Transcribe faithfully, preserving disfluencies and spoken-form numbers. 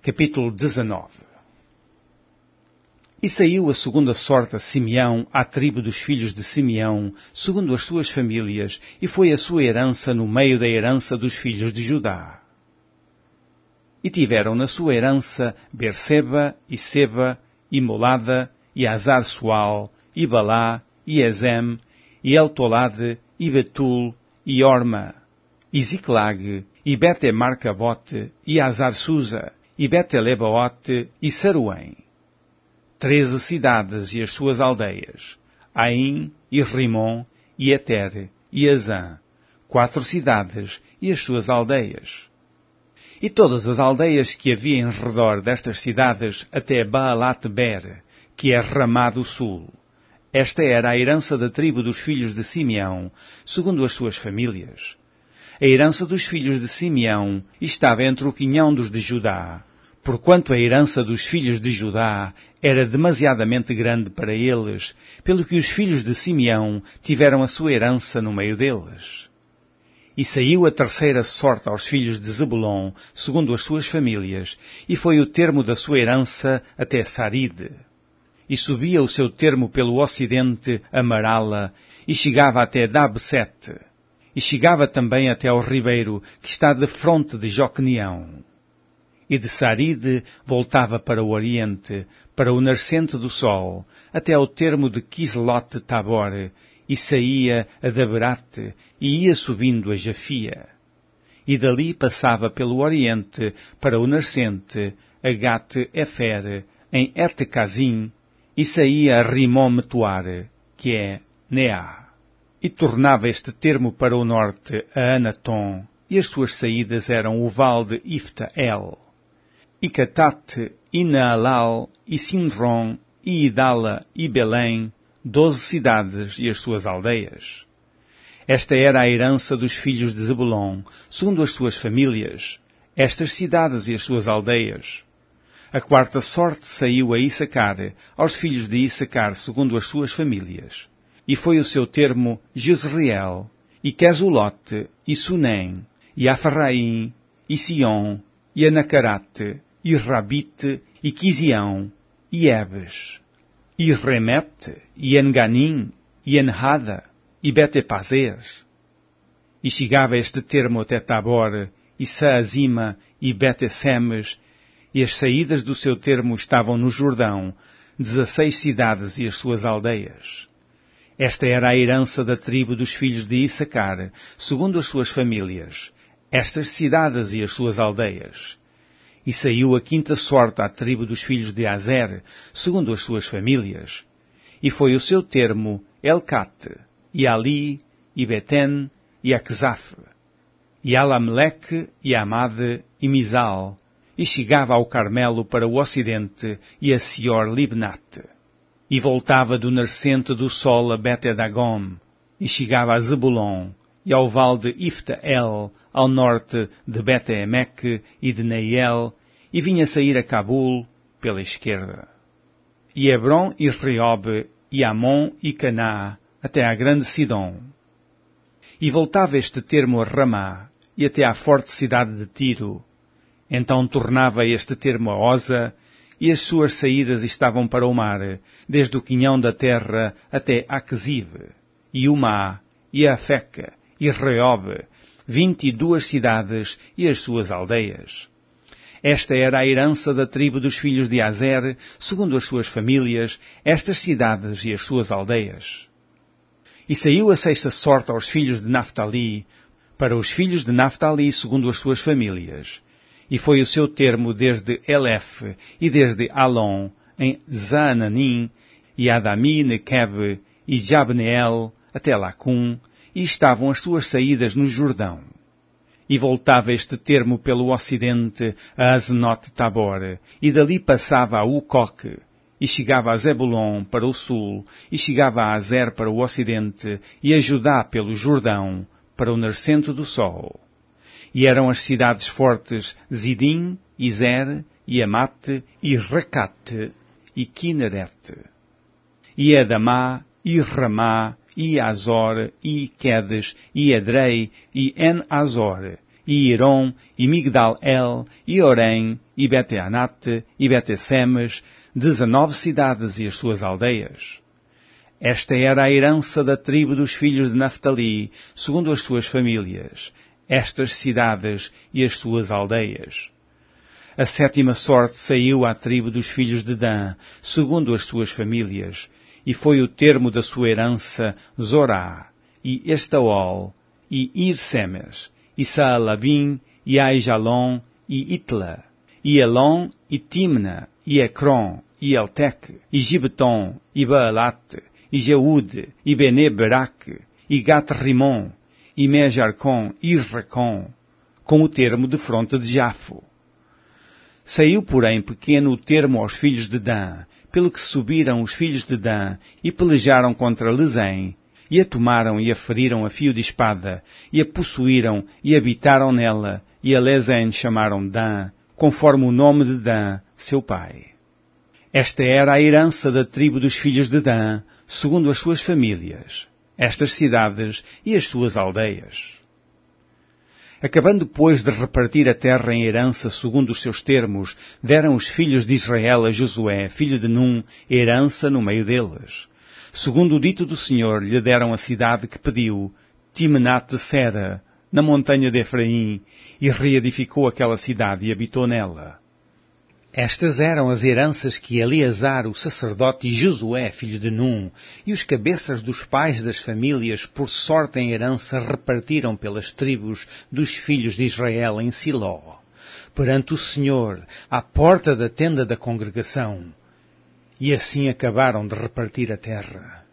Capítulo dezenove. E saiu a segunda sorte a Simeão, à tribo dos filhos de Simeão, segundo as suas famílias, e foi a sua herança no meio da herança dos filhos de Judá. E tiveram na sua herança Berseba, e Seba, e Molada, e Azar-Sual, e Balá, e Ezem, e Eltolade, e Betul, e Orma, e Ziclag, e Bete-Marcabote, e Azar-Susa, e Bete-Lebaote, e Saruém. Treze cidades e as suas aldeias, Aim, e Rimon, e Eter, e Azã, quatro cidades e as suas aldeias. E todas as aldeias que havia em redor destas cidades até Baalat-Ber, que é Ramá do sul. Esta era a herança da tribo dos filhos de Simeão, segundo as suas famílias. A herança dos filhos de Simeão estava entre o quinhão dos de Judá, porquanto a herança dos filhos de Judá era demasiadamente grande para eles, pelo que os filhos de Simeão tiveram a sua herança no meio deles. E saiu a terceira sorte aos filhos de Zebulon, segundo as suas famílias, e foi o termo da sua herança até Saride. E subia o seu termo pelo ocidente a Marala, e chegava até Dabsete, e chegava também até ao ribeiro, que está de fronte de Joqueneão. E de Saride voltava para o oriente, para o nascente do sol, até ao termo de Quislote-Tabor, e saía a Daberate, e ia subindo a Jafia. E dali passava pelo oriente, para o nascente, a Gate-Efer, em Ertecazim, e saía a Rimom-Metuar, que é Neá. E tornava este termo para o norte, a Anatom, e as suas saídas eram o val de Ifta-El. E Catate, e Naalal, e Sinron, e Idala, e Belém, doze cidades e as suas aldeias. Esta era a herança dos filhos de Zebulon, segundo as suas famílias, estas cidades e as suas aldeias. A quarta sorte saiu a Issacar, aos filhos de Issacar, segundo as suas famílias. E foi o seu termo Jezreel, e Quesulote, e Sunem, e Afarraim, e Sion, e Anacarate, e Rabite, e Quizião, e Ebes, e Remete, e Enganim, e Enhada, e Betepazer. E chegava este termo até Tabor, e Saazima, e Betesemes, e as saídas do seu termo estavam no Jordão, dezesseis cidades e as suas aldeias. Esta era a herança da tribo dos filhos de Issacar, segundo as suas famílias, estas cidades e as suas aldeias. E saiu a quinta sorte à tribo dos filhos de Azer, segundo as suas famílias. E foi o seu termo Elcate, e Ali, e Beten, e Aquzaf, e Alameleque, e Amade, e Mizal, e chegava ao Carmelo para o ocidente, e a Sior-Libnate. E voltava do nascente do sol a Bet-Edagom, e chegava a Zebulon, e ao val de Ifta-El, ao norte de Bete-Emeque e de Neiel, e vinha sair a Cabul pela esquerda. E Hebron e Reob, e Amon e Caná, até à grande Sidom. E voltava este termo a Ramá, e até à forte cidade de Tiro. Então tornava este termo a Oza, e as suas saídas estavam para o mar, desde o quinhão da terra até Aquziv, e Umá, e Afeca, e Reob, vinte e duas cidades e as suas aldeias. Esta era a herança da tribo dos filhos de Azer, segundo as suas famílias, estas cidades e as suas aldeias. E saiu a sexta sorte aos filhos de Naftali, para os filhos de Naftali segundo as suas famílias. E foi o seu termo desde Elef e desde Alon, em Zaananim, e Adami, Nequeb, e Jabneel, até Lacum, e estavam as suas saídas no Jordão. E voltava este termo pelo ocidente a Azenote-Tabor, e dali passava a Ucoque, e chegava a Zebulon para o sul, e chegava a Azer para o ocidente, e a Judá pelo Jordão, para o nascente do sol. E eram as cidades fortes Zidim, Izer, e Amate, e Recate, e Kinerete. E Edamá, e Ramá, e Azor, e Quedes, e Edrei, e En-Azor, e Irom, e Migdal-El, e Orém, e Bete-Anate, e Bete-Semes, dezenove cidades e as suas aldeias. Esta era a herança da tribo dos filhos de Naftali, segundo as suas famílias, estas cidades e as suas aldeias. A sétima sorte saiu à tribo dos filhos de Dan, segundo as suas famílias, e foi o termo da sua herança Zorá, e Estaol, e Ir-Semes, e Saalabim, e Aijalon, e Itla, e Elon, e Timna, e Ecrom, e Elteque, e Gibeton, e Baalate, e Jeude, e Bene-Beraque, e Gat-Rimon, e Mejarcom, e Recom, com o termo de fronte de Jafo. Saiu, porém, pequeno o termo aos filhos de Dan, pelo que subiram os filhos de Dan, e pelejaram contra Lezém, e a tomaram e a feriram a fio de espada, e a possuíram e habitaram nela, e a Lezém chamaram Dan, conforme o nome de Dan, seu pai. Esta era a herança da tribo dos filhos de Dan, segundo as suas famílias, estas cidades e as suas aldeias. Acabando, pois, de repartir a terra em herança segundo os seus termos, deram os filhos de Israel a Josué, filho de Num, herança no meio deles. Segundo o dito do Senhor, lhe deram a cidade que pediu, Timnat-Sera, na montanha de Efraim, e reedificou aquela cidade e habitou nela. Estas eram as heranças que Eleazar, o sacerdote, e Josué, filho de Num, e os cabeças dos pais das famílias, por sorte em herança, repartiram pelas tribos dos filhos de Israel em Siló, perante o Senhor, à porta da tenda da congregação. E assim acabaram de repartir a terra.